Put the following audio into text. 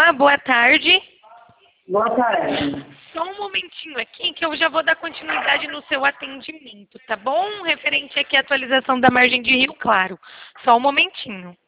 Olá, boa tarde. Boa tarde. Só um momentinho aqui que eu já vou dar continuidade no seu atendimento, tá bom? Referente aqui à atualização da margem de Rio Claro. Só um momentinho.